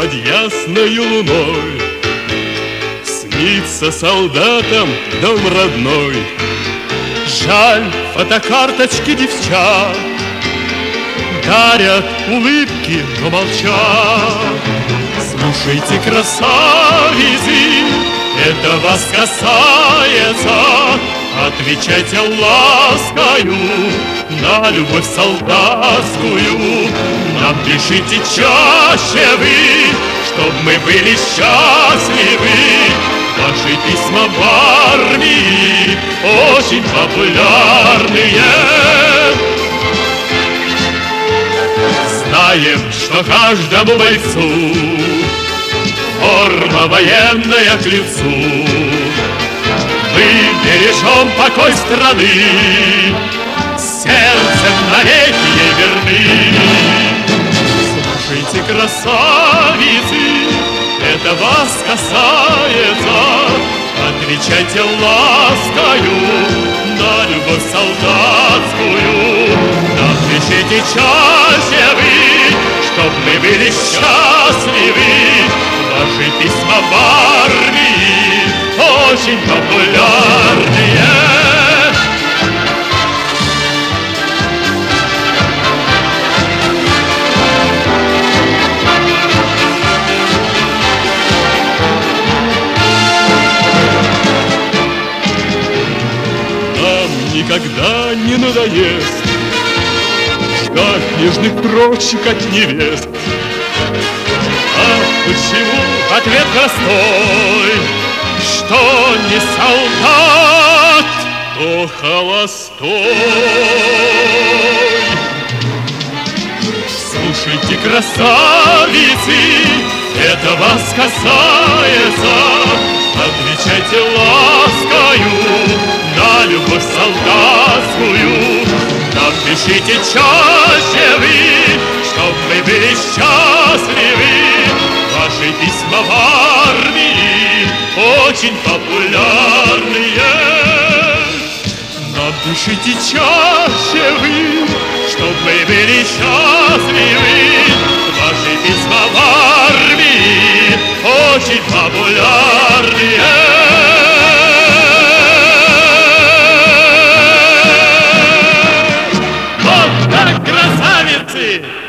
под ясною луной снится солдатам дом родной. Жаль, фотокарточки девчат дарят улыбки, но молчат. Слушайте, красавицы, это вас касается. Отвечайте ласкою на любовь солдатскую. Напишите чаще вы, чтоб мы были счастливы. Ваши письма в армии очень популярные. Знаем, что каждому бойцу форма военная к лицу. Мы бережем покой страны, сердцем навеки ей верны. Слушайте, красавицы, это вас касается. Отвечайте ласкою на любовь солдатскую. Напишите чаще вы, чтоб мы были счастливы. Ваши письма в армии очень популярные. Нам никогда не надоест ждать нежных строчек от невест. А почему ответ простой, что не солдат, то холостой? Слушайте, красавицы, это вас касается. Отвечайте ласкою на любовь солдатскую. Напишите чаще вы, чтоб мы были счастливы. Ваши письма в армии очень популярные. Напишите чаще вы, чтоб мы были счастливы. Ваши письма в армии очень популярные. Вот так, красавицы!